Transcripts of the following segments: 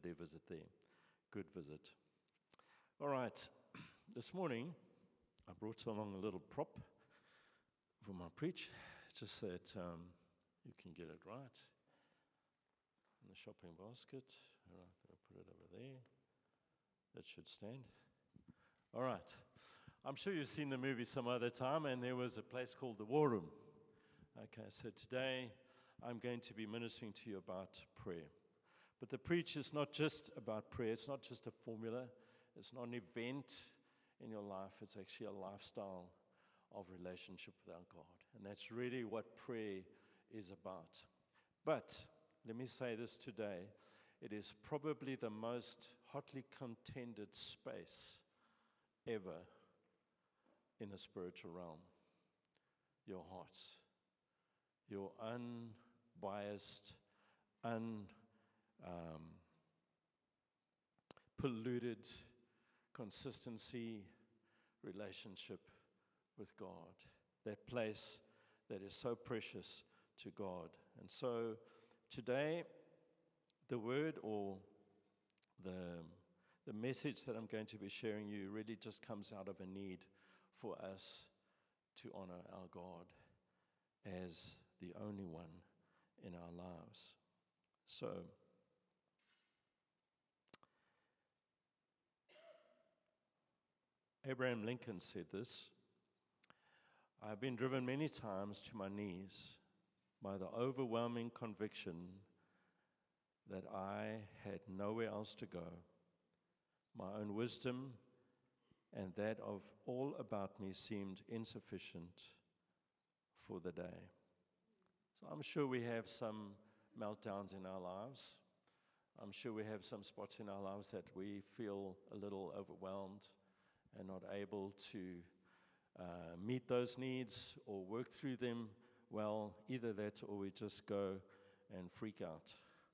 their visit there. Good visit. All right, this morning I brought along a little prop for my preach, just that you can get it right in the shopping basket. All right, I'll put it over there. That should stand. All right. I'm sure you've seen the movie some other time, and there was a place called the War Room. Okay, so today I'm going to be ministering to you about prayer. But the preach is not just about prayer. It's not just a formula. It's not an event in your life. It's actually a lifestyle of relationship with our God. And that's really what prayer is about. But let me say this today. It is probably the most hotly contended space ever in the spiritual realm. Your heart. Your unbiased, polluted consistency relationship with God. That place that is so precious to God. And so today, the word or the message that I'm going to be sharing you really just comes out of a need for us to honor our God as the only one in our lives. So, Abraham Lincoln said this: "I have been driven many times to my knees by the overwhelming conviction that I had nowhere else to go. My own wisdom and that of all about me seemed insufficient for the day." So I'm sure we have some meltdowns in our lives. I'm sure we have some spots in our lives that we feel a little overwhelmed and not able to meet those needs or work through them well. Either that or we just go and freak out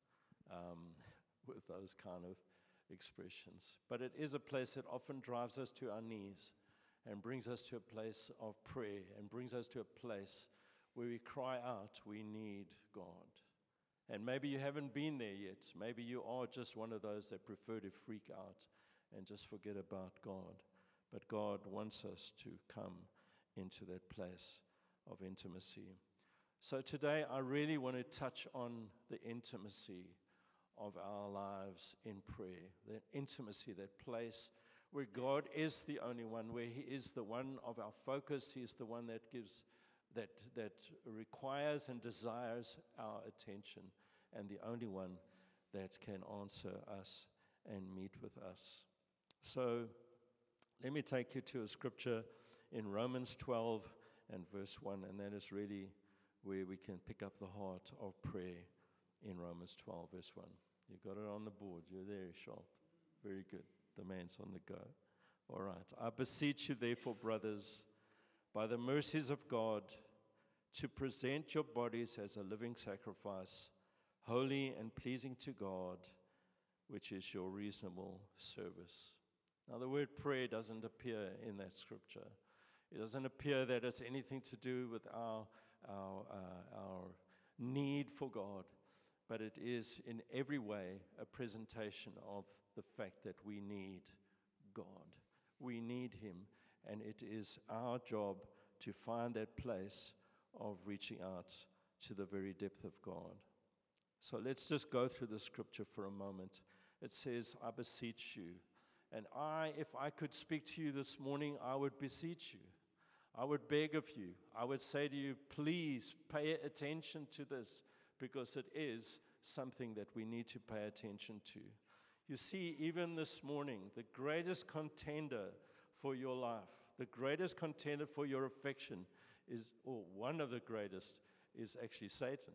with those kind of expressions. But it is a place that often drives us to our knees and brings us to a place of prayer and brings us to a place where we cry out, we need God. And maybe you haven't been there yet. Maybe you are just one of those that prefer to freak out and just forget about God. But God wants us to come into that place of intimacy. So today I really want to touch on the intimacy of our lives in prayer. That intimacy, that place where God is the only one, where He is the one of our focus. He is the one that gives, that requires and desires our attention, and the only one that can answer us and meet with us. So let me take you to a scripture in Romans 12 and verse 1, and that is really where we can pick up the heart of prayer in Romans 12, verse 1. You got it on the board. You're there, sharp. Very good. The man's on the go. All right. "I beseech you, therefore, brothers, by the mercies of God, to present your bodies as a living sacrifice, holy and pleasing to God, which is your reasonable service." Now, the word prayer doesn't appear in that scripture. It doesn't appear that it's anything to do with our need for God, but it is in every way a presentation of the fact that we need God. We need Him, and it is our job to find that place of reaching out to the very depth of God. So let's just go through the scripture for a moment. It says, "I beseech you." And if I could speak to you this morning, I would beseech you. I would beg of you. I would say to you, please pay attention to this, because it is something that we need to pay attention to. You see, even this morning, the greatest contender for your life, the greatest contender for your affection is, or one of the greatest, is actually Satan.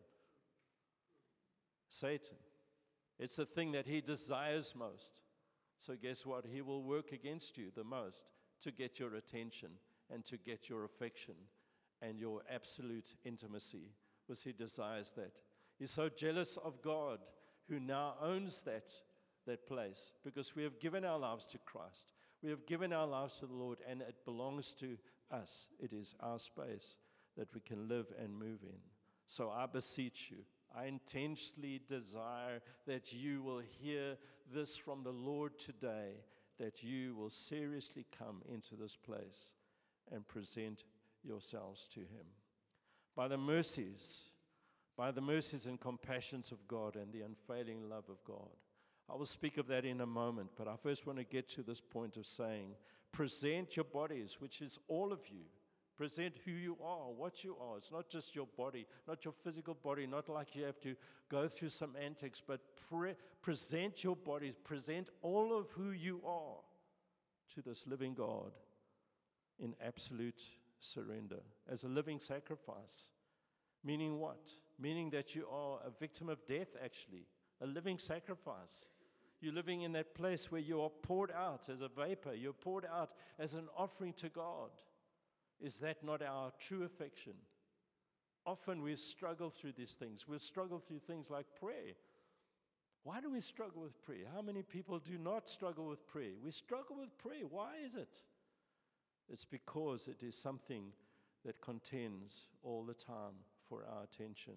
Satan. It's the thing that he desires most. So guess what? He will work against you the most to get your attention and to get your affection and your absolute intimacy, because he desires that. He's so jealous of God, who now owns that place, because we have given our lives to Christ. We have given our lives to the Lord, and it belongs to us. It is our space that we can live and move in. So I beseech you, I intentionally desire that you will hear this from the Lord today, that you will seriously come into this place and present yourselves to Him. By the mercies and compassions of God and the unfailing love of God. I will speak of that in a moment, but I first want to get to this point of saying, present your bodies, which is all of you. Present who you are, what you are. It's not just your body, not your physical body, not like you have to go through some antics, but present your bodies, present all of who you are to this living God in absolute surrender, as a living sacrifice. Meaning what? Meaning that you are a victim of death, actually, a living sacrifice. You're living in that place where you are poured out as a vapor, you're poured out as an offering to God. Is that not our true affection? Often we struggle through these things. We struggle through things like prayer. Why do we struggle with prayer? How many people do not struggle with prayer? We struggle with prayer. Why is it? It's because it is something that contends all the time for our attention.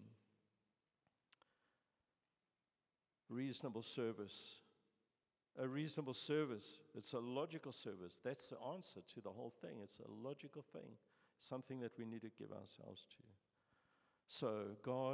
Reasonable service. A reasonable service, it's a logical service. That's the answer to the whole thing. It's a logical thing, something that we need to give ourselves to. So, God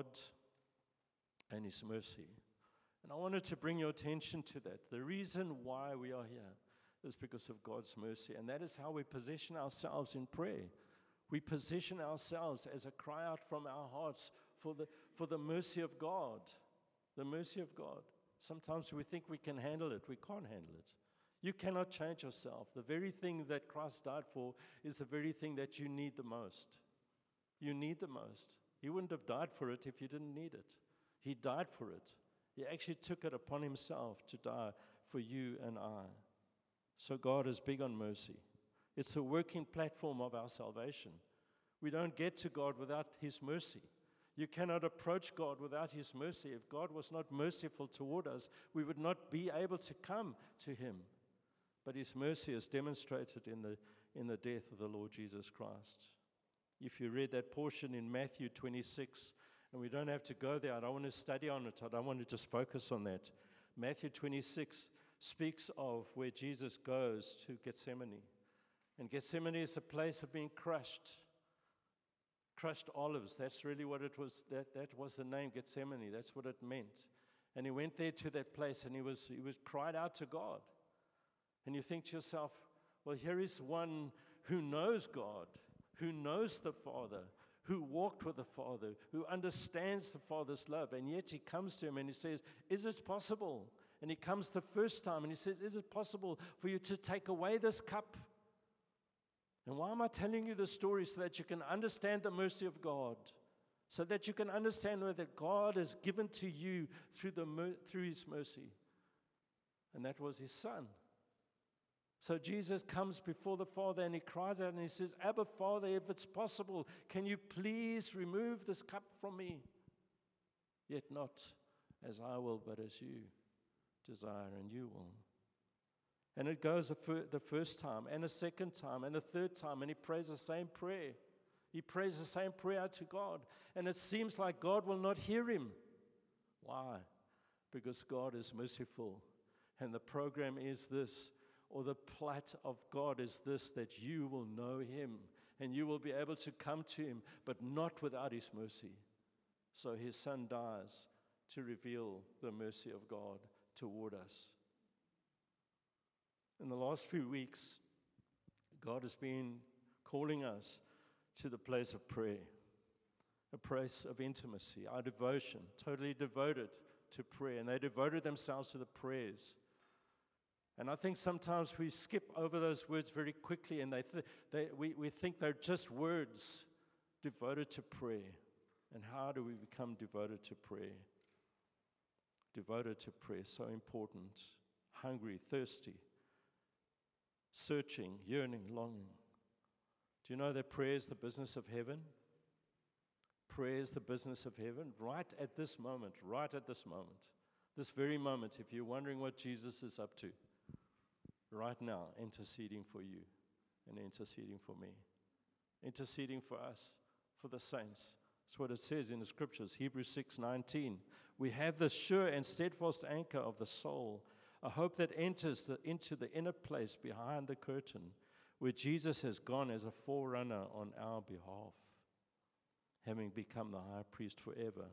and His mercy. And I wanted to bring your attention to that. The reason why we are here is because of God's mercy. And that is how we position ourselves in prayer. We position ourselves as a cry out from our hearts for the mercy of God. The mercy of God. Sometimes we think we can handle it. We can't handle it. You cannot change yourself. The very thing that Christ died for is the very thing that you need the most. You need the most. He wouldn't have died for it if you didn't need it. He died for it. He actually took it upon Himself to die for you and I. So God is big on mercy. It's a working platform of our salvation. We don't get to God without His mercy. You cannot approach God without His mercy. If God was not merciful toward us, we would not be able to come to Him. But His mercy is demonstrated in the death of the Lord Jesus Christ. If you read that portion in Matthew 26, and we don't have to go there, I don't want to study on it, I don't want to just focus on that. Matthew 26 speaks of where Jesus goes to Gethsemane. And Gethsemane is a place of being crushed. Crushed olives, that's really what it was. That was the name, Gethsemane. That's what it meant. And He went there to that place and he was cried out to God. And you think to yourself, well, here is one who knows God, who knows the Father, who walked with the Father, who understands the Father's love. And yet He comes to him and He says, is it possible? And He comes the first time and He says, is it possible for you to take away this cup? And why am I telling you this story? So that you can understand the mercy of God. So that you can understand that God has given to you through His mercy. And that was His Son. So Jesus comes before the Father and He cries out and He says, Abba, Father, if it's possible, can you please remove this cup from me? Yet not as I will, but as you desire and you will. And it goes the first time, and a second time, and a third time, and He prays the same prayer. He prays the same prayer to God. And it seems like God will not hear him. Why? Because God is merciful. And the program is this, or the plight of God is this, that you will know Him, and you will be able to come to Him, but not without His mercy. So His Son dies to reveal the mercy of God toward us. In the last few weeks, God has been calling us to the place of prayer, a place of intimacy, our devotion, totally devoted to prayer. And they devoted themselves to the prayers. And I think sometimes we skip over those words very quickly, and we think they're just words, devoted to prayer. And how do we become devoted to prayer? Devoted to prayer, so important. Hungry, thirsty. Searching, yearning, longing. Do you know that prayer is the business of heaven? Prayer is the business of heaven. Right at this moment, this very moment, if you're wondering what Jesus is up to, right now, interceding for you and interceding for me, interceding for us, for the saints, That's what it says in the scriptures, Hebrews 6:19. We have the sure and steadfast anchor of the soul, a hope that enters into the inner place behind the curtain, where Jesus has gone as a forerunner on our behalf, having become the high priest forever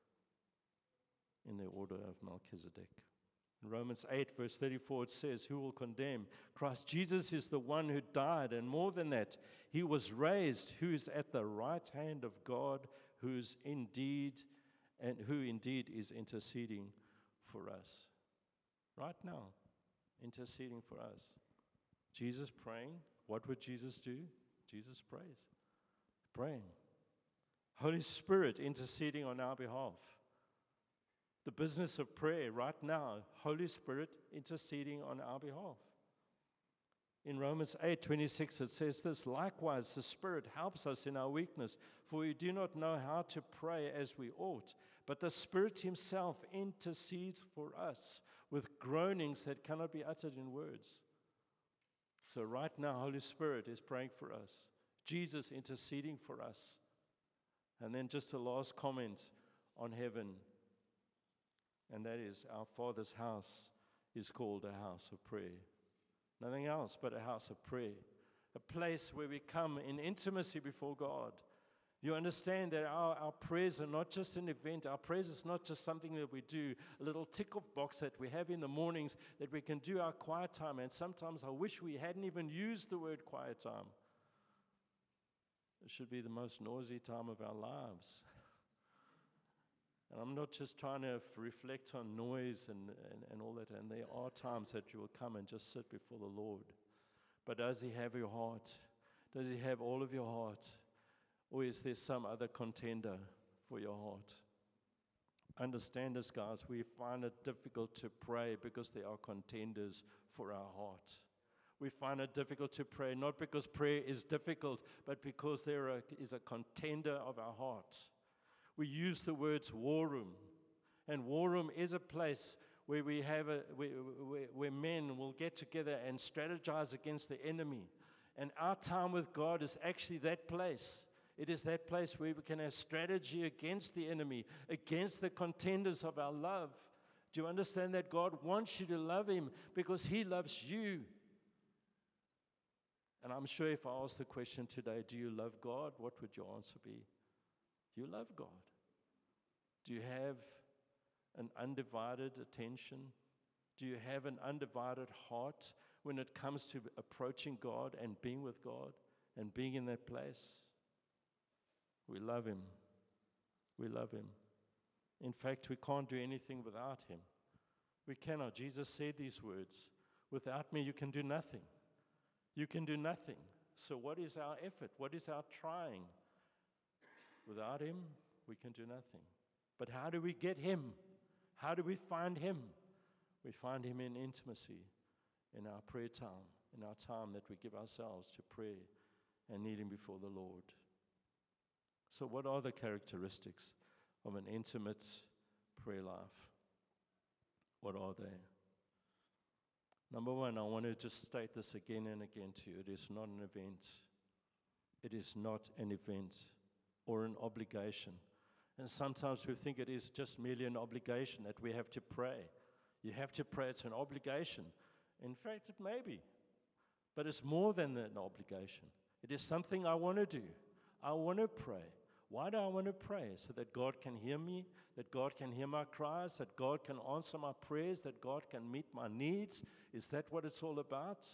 in the order of Melchizedek. In Romans 8, verse 34, it says, who will condemn? Christ Jesus is the one who died, and more than that, he was raised, who is at the right hand of God, who indeed is interceding for us. Right now, interceding for us. Jesus praying. What would Jesus do? Jesus prays. Praying. Holy Spirit interceding on our behalf. The business of prayer right now, Holy Spirit interceding on our behalf. In Romans 8:26 it says this, likewise the Spirit helps us in our weakness, for we do not know how to pray as we ought, but the Spirit himself intercedes for us with groanings that cannot be uttered in words. So right now, Holy Spirit is praying for us. Jesus interceding for us. And then just a last comment on heaven, and that is our Father's house is called a house of prayer. Nothing else but a house of prayer. A place where we come in intimacy before God. You understand that our prayers are not just an event. Our prayers is not just something that we do, a little tick-off box that we have in the mornings that we can do our quiet time. And sometimes I wish we hadn't even used the word quiet time. It should be the most noisy time of our lives. And I'm not just trying to reflect on noise and all that. And there are times that you will come and just sit before the Lord. But does he have your heart? Does he have all of your heart? Or is there some other contender for your heart? Understand this, guys. We find it difficult to pray because there are contenders for our heart. We find it difficult to pray not because prayer is difficult, but because there is a contender of our heart. We use the words war room. And war room is a place where we have where men will get together and strategize against the enemy. And our time with God is actually that place. It is that place where we can have strategy against the enemy, against the contenders of our love. Do you understand that God wants you to love him because he loves you? And I'm sure if I ask the question today, do you love God? What would your answer be? You love God. Do you have an undivided attention? Do you have an undivided heart when it comes to approaching God and being with God and being in that place? We love him. We love him. In fact, we can't do anything without him. We cannot. Jesus said these words, without me you can do nothing. You can do nothing. So what is our effort? What is our trying? Without him, we can do nothing. But how do we get him? How do we find him? We find him in intimacy, in our prayer time, in our time that we give ourselves to prayer and kneeling before the Lord. So what are the characteristics of an intimate prayer life? What are they? Number one, I want to just state this again and again to you. It is not an event. It is not an event or an obligation. And sometimes we think it is just merely an obligation that we have to pray. You have to pray. It's an obligation. In fact, it may be. But it's more than an obligation. It is something I want to do. I want to pray. Why do I want to pray? So that God can hear me, that God can hear my cries, that God can answer my prayers, that God can meet my needs. Is that what it's all about?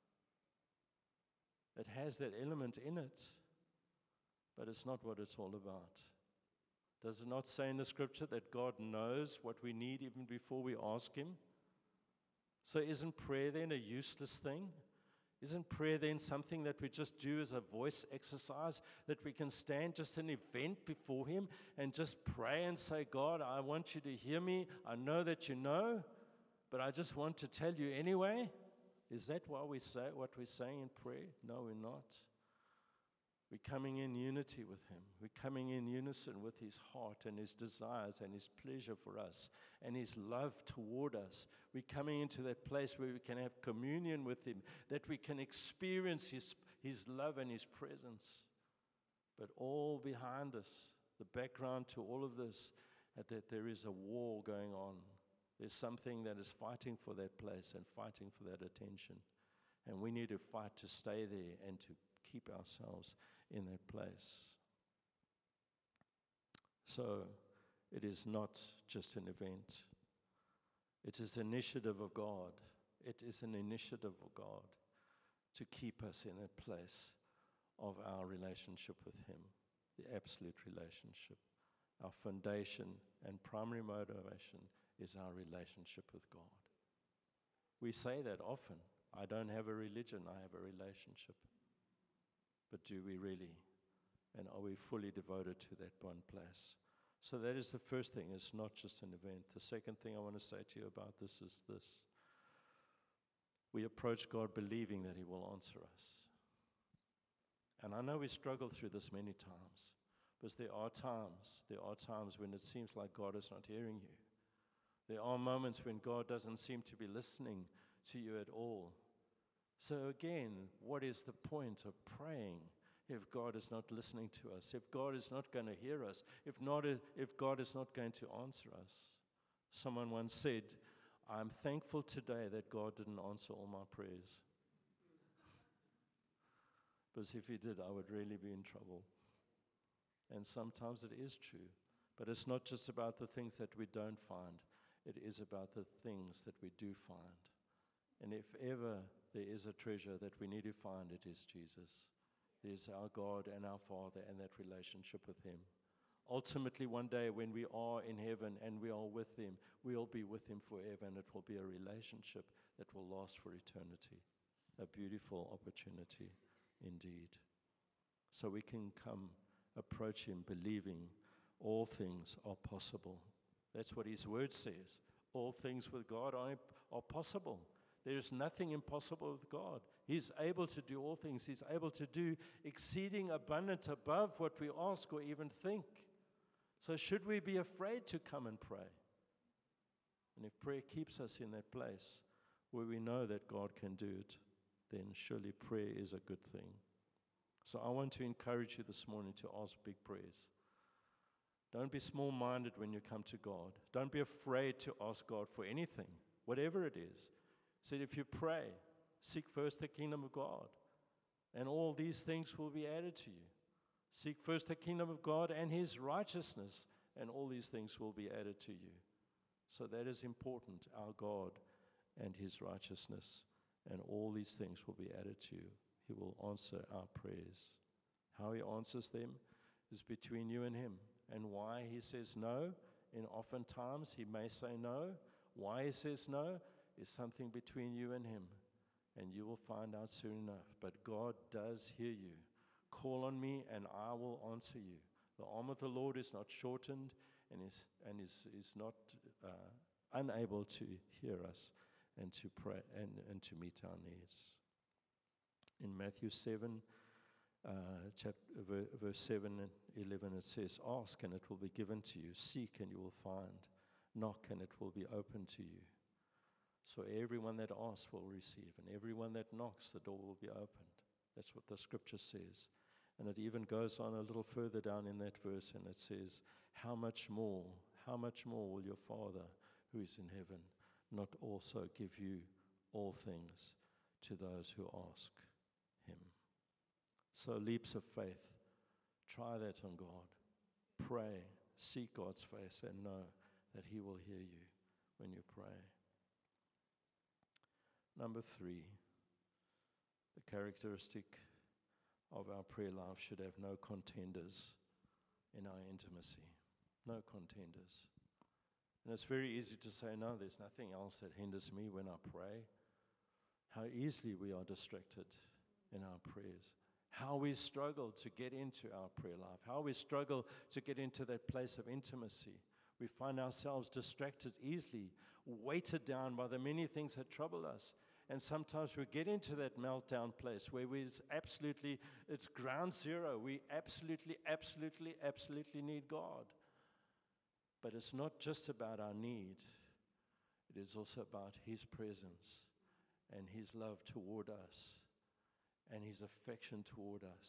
It has that element in it, but it's not what it's all about. Does it not say in the scripture that God knows what we need even before we ask him? So isn't prayer then a useless thing? Isn't prayer then something that we just do as a voice exercise, that we can stand just an event before him and just pray and say, God, I want you to hear me. I know that you know, but I just want to tell you anyway. Is that why we say what we're saying in prayer? No, we're not. We're coming in unity with him. We're coming in unison with his heart and his desires and his pleasure for us and his love toward us. We're coming into that place where we can have communion with him, that we can experience his love and his presence. But all behind us The background to all of this, that there is a war going on. There's something that is fighting for that place and fighting for that attention. And we need to fight to stay there and to keep ourselves in that place. So it is not just an event. It is an initiative of God. It is an initiative of God to keep us in a place of our relationship with Him, the absolute relationship. Our foundation and primary motivation is our relationship with God. We say that often. I don't have a religion, I have a relationship. But do we really? And are we fully devoted to that one place? So that is the first thing. It's not just an event. The second thing I want to say to you about this is this. We approach God believing that He will answer us. And I know we struggle through this many times, because there are times when it seems like God is not hearing you. There are moments when God doesn't seem to be listening to you at all. So again, what is the point of praying if God is not listening to us, if God is not going to hear us, if God is not going to answer us? Someone once said, I'm thankful today that God didn't answer all my prayers. Because if He did, I would really be in trouble. And sometimes it is true. But it's not just about the things that we don't find. It is about the things that we do find. And if ever there is a treasure that we need to find, it is Jesus. It is our God and our Father and that relationship with Him. Ultimately, one day when we are in heaven and we are with Him, we'll be with Him forever, and it will be a relationship that will last for eternity. A beautiful opportunity indeed. So we can come, approach Him believing all things are possible. That's what His word says. All things with God are possible. There is nothing impossible with God. He's able to do all things. He's able to do exceeding abundant above what we ask or even think. So should we be afraid to come and pray? And if prayer keeps us in that place where we know that God can do it, then surely prayer is a good thing. So I want to encourage you this morning to ask big prayers. Don't be small-minded when you come to God. Don't be afraid to ask God for anything, whatever it is. He said, if you pray, seek first the kingdom of God, and all these things will be added to you. Seek first the kingdom of God and His righteousness, and all these things will be added to you. So that is important, our God and His righteousness, and all these things will be added to you. He will answer our prayers. How He answers them is between you and Him. And why He says no, and oftentimes He may say no, why He says no is something between you and Him. And you will find out soon enough. But God does hear you. Call on me and I will answer you. The arm of the Lord is not shortened and is not unable to hear us and to pray and to meet our needs. In Matthew 7, verse 7 and 11, it says, ask and it will be given to you. Seek and you will find. Knock and it will be opened to you. So everyone that asks will receive, and everyone that knocks, the door will be opened. That's what the scripture says. And it even goes on a little further down in that verse, and it says, how much more will your Father who is in heaven not also give you all things to those who ask Him? So leaps of faith, try that on God. Pray, seek God's face, and know that He will hear you when you pray. Number 3, the characteristic of our prayer life should have no contenders in our intimacy. No contenders. And it's very easy to say, no, there's nothing else that hinders me when I pray. How easily we are distracted in our prayers. How we struggle to get into our prayer life. How we struggle to get into that place of intimacy. We find ourselves distracted easily, weighted down by the many things that trouble us. And sometimes we get into that meltdown place where it's ground zero. We absolutely need God. But it's not just about our need. It is also about His presence and His love toward us and His affection toward us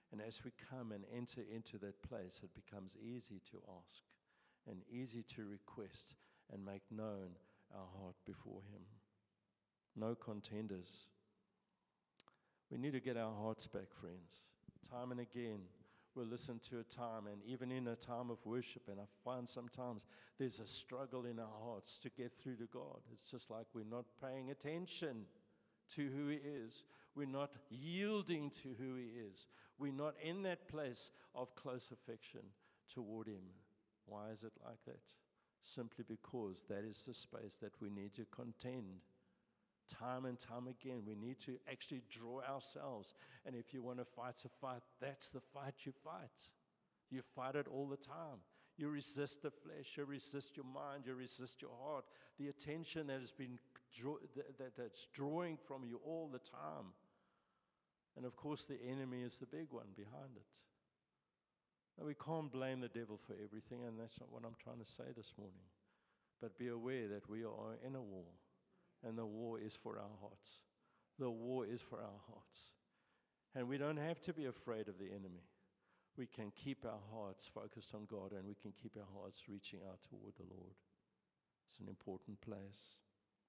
And as we come and enter into that place, it becomes easy to ask and easy to request and make known our heart before Him. No contenders. We need to get our hearts back, friends. Time and again, we'll listen to a time, and even in a time of worship, and I find sometimes there's a struggle in our hearts to get through to God. It's just like we're not paying attention to who He is. We're not yielding to who He is. We're not in that place of close affection toward Him. Why is it like that? Simply because that is the space that we need to contend. Time and time again, we need to actually draw ourselves. And if you want to fight a fight, that's the fight you fight. You fight it all the time. You resist the flesh, you resist your mind, you resist your heart. The attention that has been that's drawing from you all the time. And of course, the enemy is the big one behind it. Now, we can't blame the devil for everything, and that's not what I'm trying to say this morning. But be aware that we are in a war. And the war is for our hearts. The war is for our hearts. And we don't have to be afraid of the enemy. We can keep our hearts focused on God, and we can keep our hearts reaching out toward the Lord. It's an important place.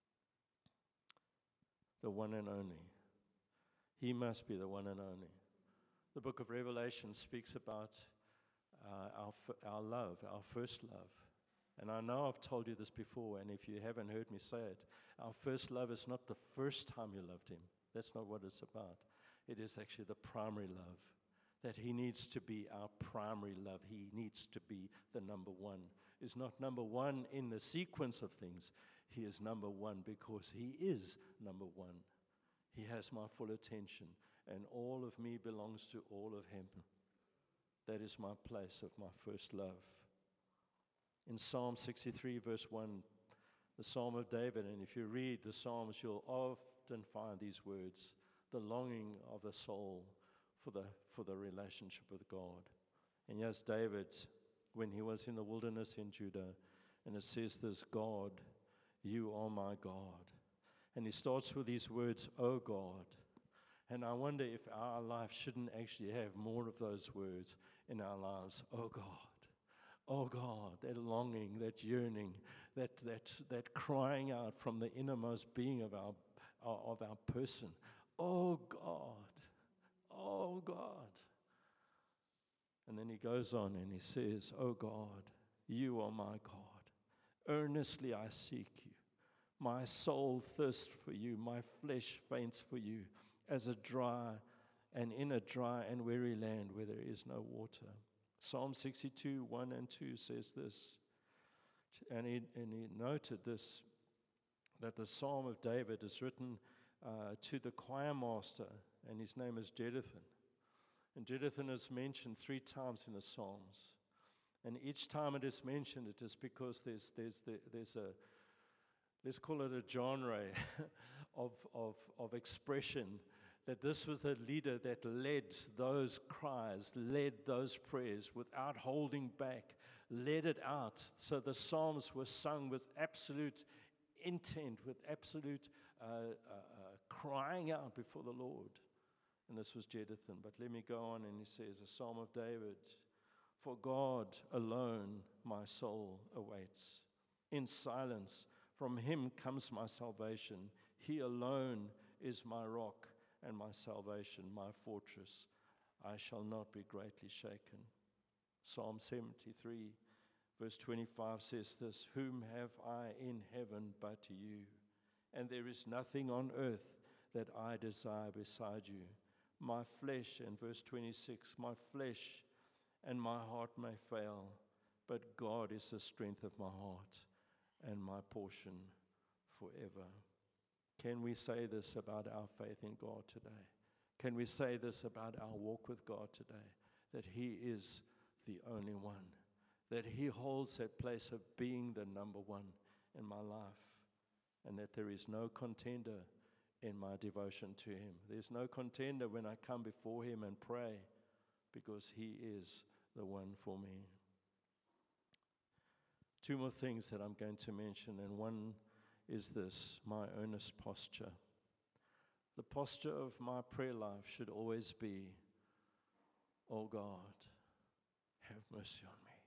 The one and only. He must be the one and only. The book of Revelation speaks about our love, our first love. And I know I've told you this before, and if you haven't heard me say it, our first love is not the first time you loved Him. That's not what it's about. It is actually the primary love, that He needs to be our primary love. He needs to be the number one. He's not number one in the sequence of things. He is number one because He is number one. He has my full attention, and all of me belongs to all of Him. That is my place of my first love. In Psalm 63, verse 1, the Psalm of David, and if you read the Psalms, you'll often find these words, the longing of the soul for the relationship with God. And yes, David, when he was in the wilderness in Judah, and it says this, God, you are my God. And he starts with these words, oh God. And I wonder if our life shouldn't actually have more of those words in our lives, oh God. Oh God, that longing, that yearning, that crying out from the innermost being of our person. Oh God, oh God. And then he goes on and he says, oh God, you are my God. Earnestly I seek you. My soul thirsts for you. My flesh faints for you as in a dry and weary land where there is no water. Psalm 62, 1 and 2 says this, and he noted this, that the Psalm of David is written to the choir master, and his name is Jeduthun. And Jeduthun is mentioned 3 times in the Psalms. And each time it is mentioned, it is because there's a, let's call it a genre of expression, that this was the leader that led those cries, led those prayers without holding back, led it out. So the Psalms were sung with absolute intent, with absolute crying out before the Lord. And this was Jeduthun. But let me go on, and he says, a Psalm of David, for God alone my soul awaits. In silence, from Him comes my salvation. He alone is my rock and my salvation, my fortress. I shall not be greatly shaken. Psalm 73, verse 25 says this, whom have I in heaven but you? And there is nothing on earth that I desire beside you. My flesh, and verse 26, my flesh and my heart may fail, but God is the strength of my heart and my portion forever. Can we say this about our faith in God today? Can we say this about our walk with God today? That He is the only one. That He holds that place of being the number one in my life. And that there is no contender in my devotion to Him. There's no contender when I come before Him and pray, because He is the one for me. 2 more things that I'm going to mention, and one is this, my earnest posture. The posture of my prayer life should always be Oh God, have mercy on me.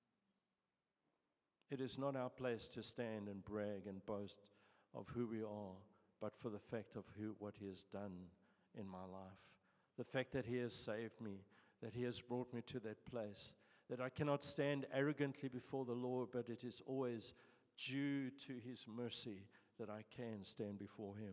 It is not our place to stand and brag and boast of who we are, but for the fact of what He has done in my life. The fact that He has saved me, that He has brought me to that place, that I cannot stand arrogantly before the Lord, but it is always due to His mercy that I can stand before Him.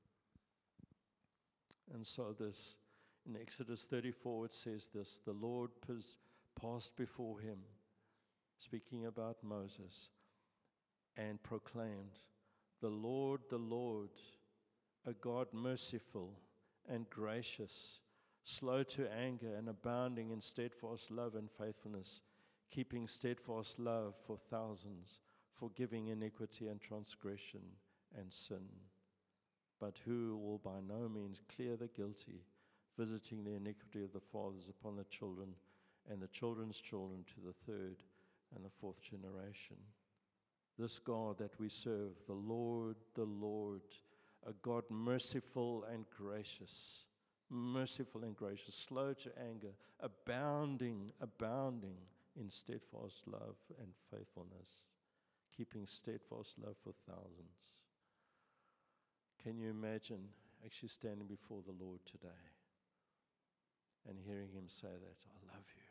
And so this, in Exodus 34, it says this, the Lord passed before him, speaking about Moses, and proclaimed, the Lord, a God merciful and gracious, slow to anger and abounding in steadfast love and faithfulness, keeping steadfast love for thousands, forgiving iniquity and transgression and sin, but who will by no means clear the guilty, visiting the iniquity of the fathers upon the children and the children's children to the third and the fourth generation. This God that we serve, the Lord, a God merciful and gracious, slow to anger, abounding in steadfast love and faithfulness, keeping steadfast love for thousands. Can you imagine actually standing before the Lord today and hearing Him say that, I love you,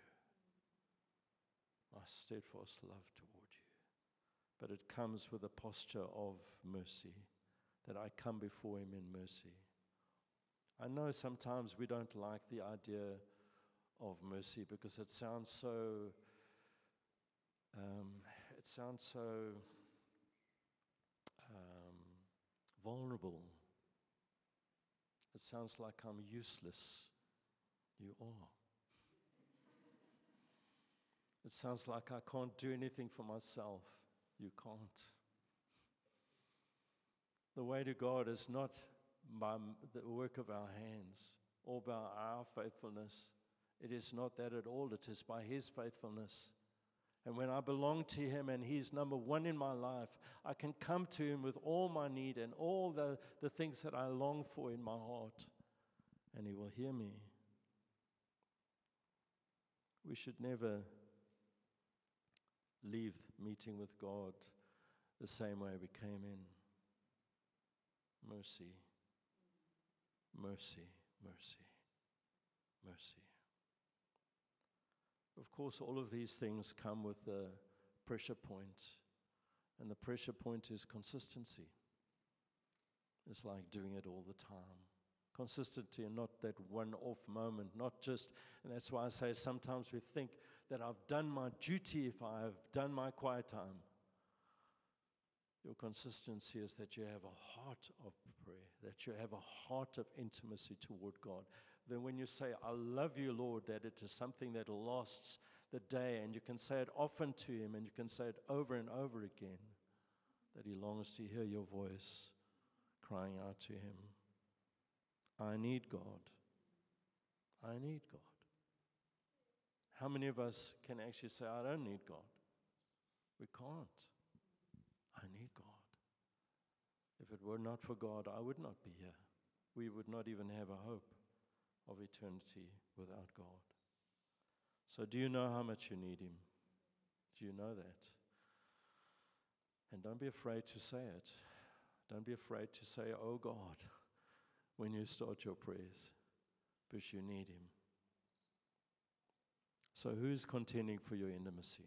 my steadfast love toward you. But it comes with a posture of mercy, that I come before Him in mercy. I know sometimes we don't like the idea of mercy because it sounds so vulnerable. It sounds like I'm useless. You are. It sounds like I can't do anything for myself. You can't. The way to God is not by the work of our hands or by our faithfulness. It is not that at all. It is by His faithfulness. And when I belong to Him and He's number one in my life, I can come to Him with all my need and all the things that I long for in my heart, and He will hear me. We should never leave meeting with God the same way we came in. Mercy, mercy, mercy, mercy. Of course, all of these things come with a pressure point, and the pressure point is consistency. It's like doing it all the time. Consistency and not that one-off moment, not just, and that's why I say sometimes we think that I've done my duty if I have done my quiet time. Your consistency is that you have a heart of prayer, that you have a heart of intimacy toward God. Then when you say, I love you, Lord, that it is something that lasts the day, and you can say it often to Him, and you can say it over and over again, that He longs to hear your voice crying out to Him. I need God. I need God. How many of us can actually say, I don't need God? We can't. I need God. If it were not for God, I would not be here. We would not even have a hope of eternity without God. So do you know how much you need Him? Do you know that? And don't be afraid to say it. Don't be afraid to say, oh God, when you start your prayers, because you need Him. So who's contending for your intimacy?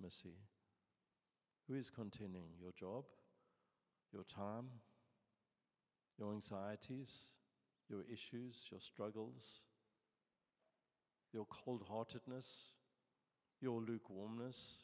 Who is contending? Your job? Your time? Your anxieties? Your issues? Your struggles? Your cold-heartedness? Your lukewarmness?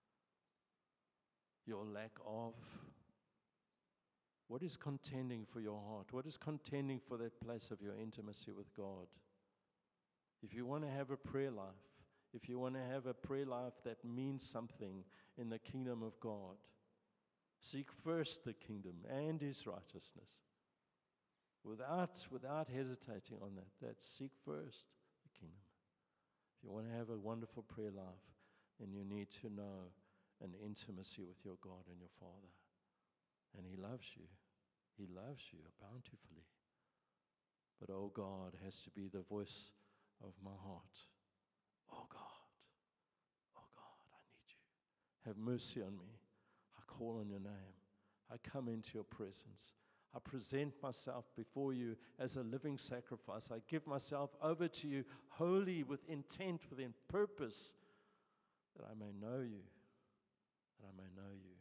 Your lack of? What is contending for your heart? What is contending for that place of your intimacy with God? If you want to have a prayer life, if you want to have a prayer life that means something in the kingdom of God, seek first the kingdom and His righteousness. Without hesitating on that seek first the kingdom. If you want to have a wonderful prayer life, then you need to know an intimacy with your God and your Father. And He loves you. He loves you bountifully. But oh, God has to be the voice of my heart. Oh God, I need you. Have mercy on me. I call on your name. I come into your presence. I present myself before you as a living sacrifice. I give myself over to you wholly with intent, within purpose, that I may know you, that I may know you.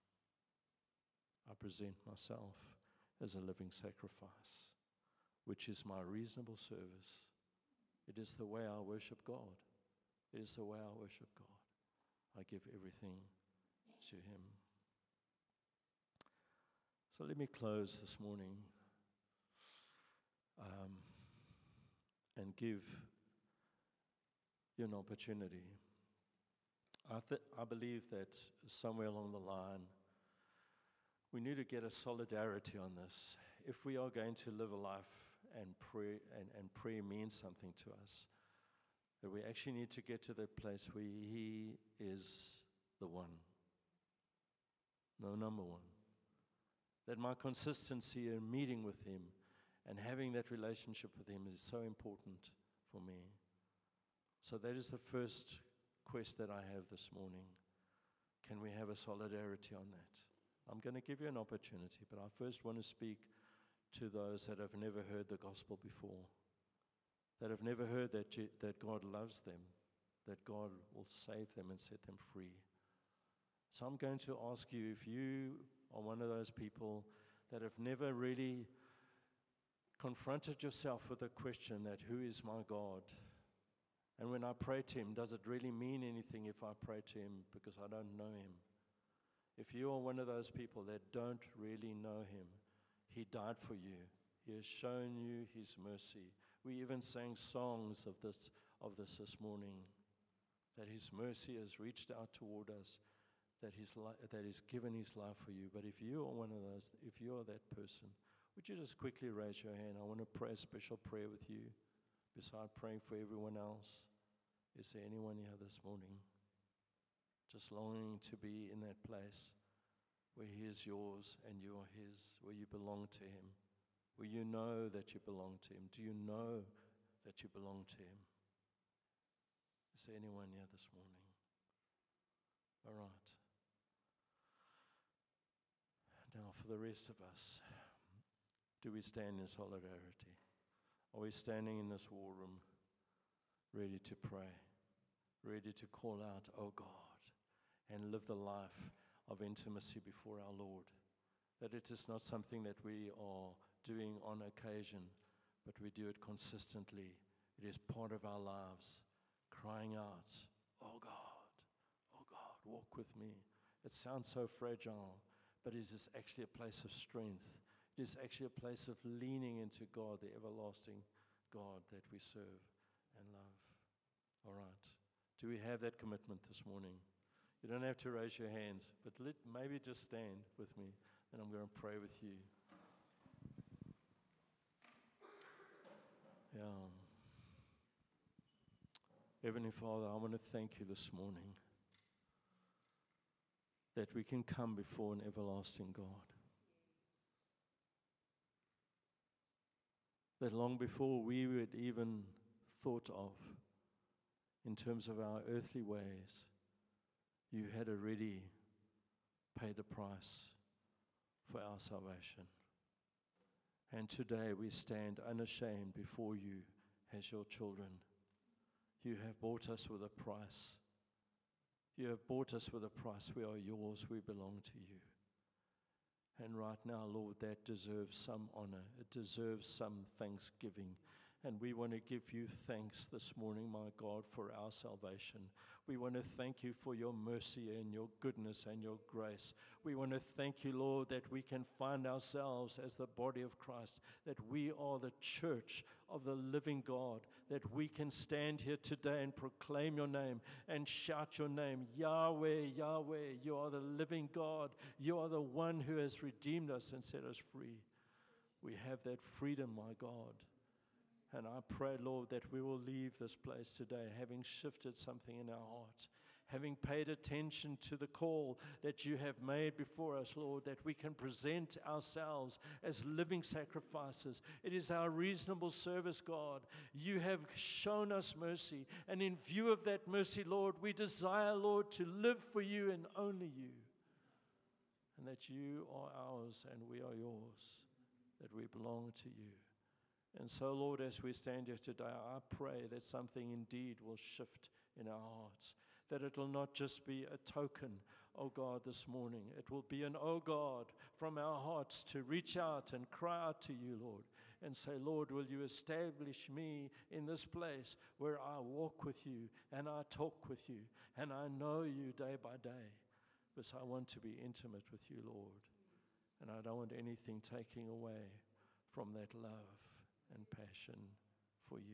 I present myself as a living sacrifice, which is my reasonable service. It is the way I worship God. It is the way I worship God. I give everything to Him. So let me close this morning and give you an opportunity. I believe that somewhere along the line, we need to get a solidarity on this. If we are going to live a life and pray, and prayer means something to us, that we actually need to get to that place where He is the one, no number one. That my consistency in meeting with Him and having that relationship with Him is so important for me. So that is the first quest that I have this morning. Can we have a solidarity on that? I'm going to give you an opportunity, but I first want to speak to those that have never heard the gospel before, that have never heard that God loves them, that God will save them and set them free. So I'm going to ask you, if you are one of those people that have never really confronted yourself with the question that, who is my God? And when I pray to Him, does it really mean anything if I pray to Him because I don't know Him? If you are one of those people that don't really know Him, He died for you. He has shown you His mercy. We even sang songs of this morning, that His mercy has reached out toward us, that He's given His life for you. But if you are one of those, if you are that person, would you just quickly raise your hand? I want to pray a special prayer with you, beside praying for everyone else. Is there anyone here this morning just longing to be in that place where He is yours and you are His, where you belong to Him, where you know that you belong to Him? Do you know that you belong to Him? Is there anyone here this morning? All right. Now, for the rest of us, do we stand in solidarity? Are we standing in this war room ready to pray, ready to call out, oh God, and live the life of intimacy before our Lord? That it is not something that we are doing on occasion, but we do it consistently. It is part of our lives, crying out, oh God, walk with me. It sounds so fragile, but it is actually a place of strength. It is actually a place of leaning into God, the everlasting God that we serve and love. All right. Do we have that commitment this morning? You don't have to raise your hands, but maybe just stand with me, and I'm going to pray with you. Yeah. Heavenly Father, I want to thank you this morning that we can come before an everlasting God. That long before we would even thought of in terms of our earthly ways, you had already paid the price for our salvation. And today we stand unashamed before you as your children. You have bought us with a price. You have bought us with a price. We are yours. We belong to you. And right now, Lord, that deserves some honor. It deserves some thanksgiving. And we want to give you thanks this morning, my God, for our salvation. We want to thank you for your mercy and your goodness and your grace. We want to thank you, Lord, that we can find ourselves as the body of Christ, that we are the church of the living God, that we can stand here today and proclaim your name and shout your name. Yahweh, Yahweh, you are the living God. You are the one who has redeemed us and set us free. We have that freedom, my God. And I pray, Lord, that we will leave this place today having shifted something in our hearts, having paid attention to the call that you have made before us, Lord, that we can present ourselves as living sacrifices. It is our reasonable service, God. You have shown us mercy, and in view of that mercy, Lord, we desire, Lord, to live for you and only you, and that you are ours and we are yours, that we belong to you. And so, Lord, as we stand here today, I pray that something indeed will shift in our hearts, that it will not just be a token, oh God, this morning. It will be an, oh God, from our hearts to reach out and cry out to you, Lord, and say, Lord, will you establish me in this place where I walk with you and I talk with you and I know you day by day, because I want to be intimate with you, Lord, and I don't want anything taking away from that love and passion for you.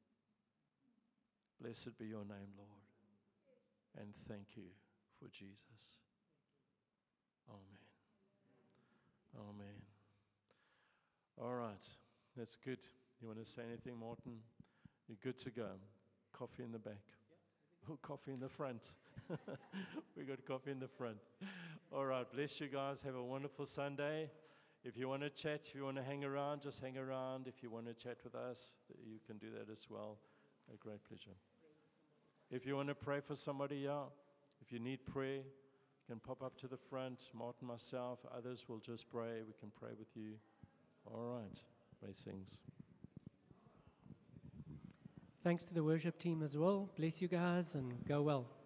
Blessed be your name, Lord. And thank you for Jesus. Amen. Amen. All right. That's good. You want to say anything, Martin? You're good to go. Coffee in the back. Oh, coffee in the front. We got coffee in the front. All right. Bless you guys. Have a wonderful Sunday. If you want to chat, if you want to hang around, just hang around. If you want to chat with us, you can do that as well. A great pleasure. If you want to pray for somebody, yeah. If you need prayer, you can pop up to the front. Martin, myself, others will just pray. We can pray with you. All right. Blessings. Thanks to the worship team as well. Bless you guys and go well.